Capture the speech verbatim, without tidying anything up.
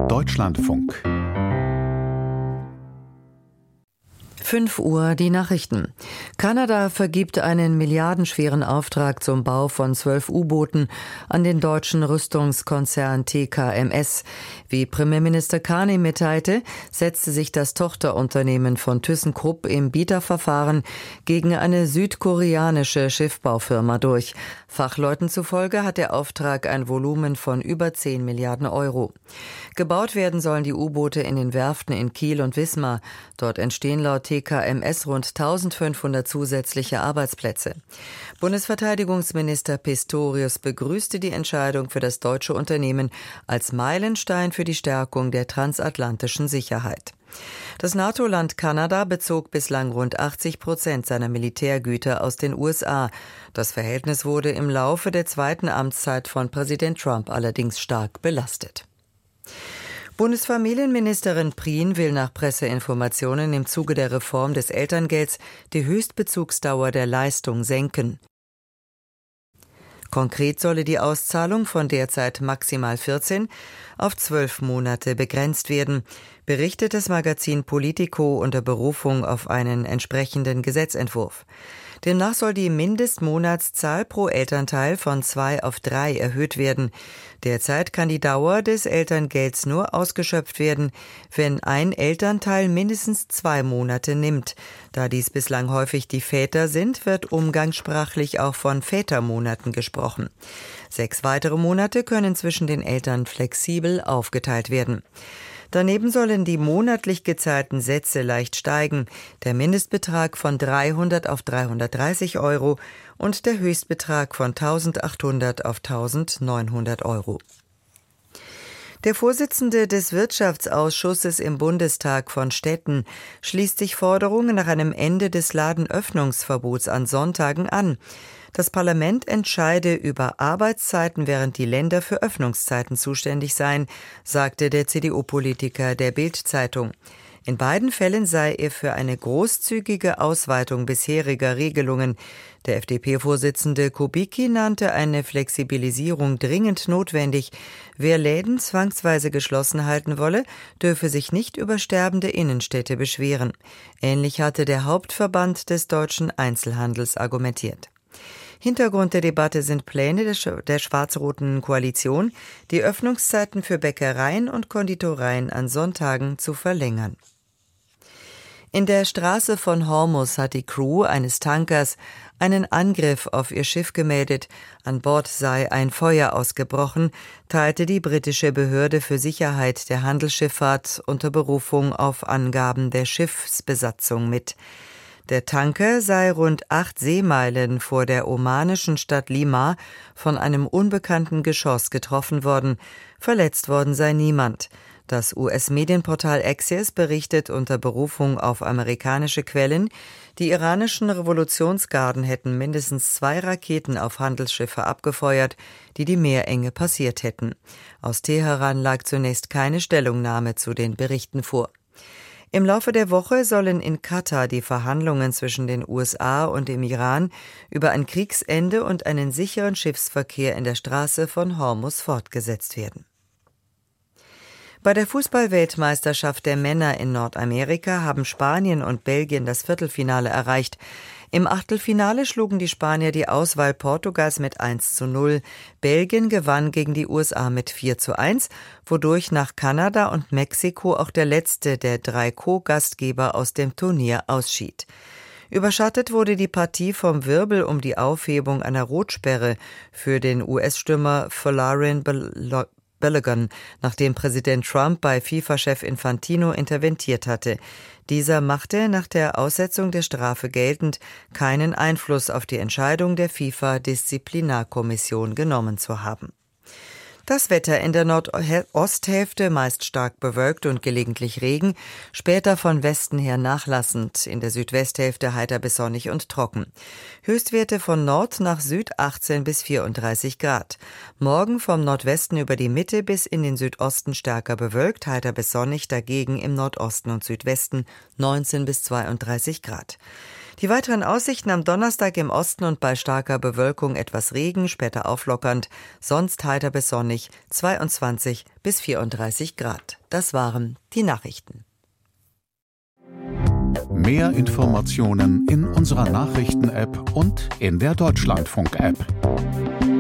Deutschlandfunk. fünf Uhr die Nachrichten. Kanada vergibt einen milliardenschweren Auftrag zum Bau von zwölf U-Booten an den deutschen Rüstungskonzern T K M S. Wie Premierminister Carney mitteilte, setzte sich das Tochterunternehmen von ThyssenKrupp im Bieterverfahren gegen eine südkoreanische Schiffbaufirma durch. Fachleuten zufolge hat der Auftrag ein Volumen von über zehn Milliarden Euro. Gebaut werden sollen die U-Boote in den Werften in Kiel und Wismar. Dort entstehen laut T K M S rund eintausendfünfhundert zusätzliche Arbeitsplätze. Bundesverteidigungsminister Pistorius begrüßte die Entscheidung für das deutsche Unternehmen als Meilenstein für die Stärkung der transatlantischen Sicherheit. Das NATO-Land Kanada bezog bislang rund achtzig Prozent seiner Militärgüter aus den U S A. Das Verhältnis wurde im Laufe der zweiten Amtszeit von Präsident Trump allerdings stark belastet. Bundesfamilienministerin Prien will nach Presseinformationen im Zuge der Reform des Elterngelds die Höchstbezugsdauer der Leistung senken. Konkret solle die Auszahlung von derzeit maximal vierzehn auf zwölf Monate begrenzt werden, berichtet das Magazin Politico unter Berufung auf einen entsprechenden Gesetzentwurf. Demnach soll die Mindestmonatszahl pro Elternteil von zwei auf drei erhöht werden. Derzeit kann die Dauer des Elterngelds nur ausgeschöpft werden, wenn ein Elternteil mindestens zwei Monate nimmt. Da dies bislang häufig die Väter sind, wird umgangssprachlich auch von Vätermonaten gesprochen. Sechs weitere Monate können zwischen den Eltern flexibel aufgeteilt werden. Daneben sollen die monatlich gezahlten Sätze leicht steigen, der Mindestbetrag von dreihundert auf dreihundertdreißig Euro und der Höchstbetrag von eintausendachthundert auf eintausendneunhundert Euro. Der Vorsitzende des Wirtschaftsausschusses im Bundestag von Städten schließt sich Forderungen nach einem Ende des Ladenöffnungsverbots an Sonntagen an. Das Parlament entscheide über Arbeitszeiten, während die Länder für Öffnungszeiten zuständig seien, sagte der C D U-Politiker der Bild-Zeitung. In beiden Fällen sei er für eine großzügige Ausweitung bisheriger Regelungen. Der F D P-Vorsitzende Kubicki nannte eine Flexibilisierung dringend notwendig. Wer Läden zwangsweise geschlossen halten wolle, dürfe sich nicht über sterbende Innenstädte beschweren. Ähnlich hatte der Hauptverband des deutschen Einzelhandels argumentiert. Hintergrund der Debatte sind Pläne der schwarz-roten Koalition, die Öffnungszeiten für Bäckereien und Konditoreien an Sonntagen zu verlängern. In der Straße von Hormuz hat die Crew eines Tankers einen Angriff auf ihr Schiff gemeldet. An Bord sei ein Feuer ausgebrochen, teilte die britische Behörde für Sicherheit der Handelsschifffahrt unter Berufung auf Angaben der Schiffsbesatzung mit. Der Tanker sei rund acht Seemeilen vor der omanischen Stadt Lima von einem unbekannten Geschoss getroffen worden. Verletzt worden sei niemand. Das U S-Medienportal Axios berichtet unter Berufung auf amerikanische Quellen, die iranischen Revolutionsgarden hätten mindestens zwei Raketen auf Handelsschiffe abgefeuert, die die Meerenge passiert hätten. Aus Teheran lag zunächst keine Stellungnahme zu den Berichten vor. Im Laufe der Woche sollen in Katar die Verhandlungen zwischen den U S A und dem Iran über ein Kriegsende und einen sicheren Schiffsverkehr in der Straße von Hormuz fortgesetzt werden. Bei der Fußball-Weltmeisterschaft der Männer in Nordamerika haben Spanien und Belgien das Viertelfinale erreicht. Im Achtelfinale schlugen die Spanier die Auswahl Portugals mit eins zu null. Belgien gewann gegen die U S A mit vier zu eins, wodurch nach Kanada und Mexiko auch der letzte der drei Co-Gastgeber aus dem Turnier ausschied. Überschattet wurde die Partie vom Wirbel um die Aufhebung einer Rotsperre für den U S-Stürmer Folarin Balogun, nachdem Präsident Trump bei FIFA-Chef Infantino interveniert hatte. Dieser machte nach der Aussetzung der Strafe geltend, keinen Einfluss auf die Entscheidung der FIFA-Disziplinarkommission genommen zu haben. Das Wetter in der Nordosthälfte meist stark bewölkt und gelegentlich Regen, später von Westen her nachlassend, in der Südwesthälfte heiter bis sonnig und trocken. Höchstwerte von Nord nach Süd achtzehn bis vierunddreißig Grad. Morgen vom Nordwesten über die Mitte bis in den Südosten stärker bewölkt, heiter bis sonnig, dagegen im Nordosten und Südwesten neunzehn bis zweiunddreißig Grad. Die weiteren Aussichten am Donnerstag im Osten und bei starker Bewölkung etwas Regen, später auflockernd, sonst heiter bis sonnig, zweiundzwanzig bis vierunddreißig Grad. Das waren die Nachrichten. Mehr Informationen in unserer Nachrichten-App und in der Deutschlandfunk-App.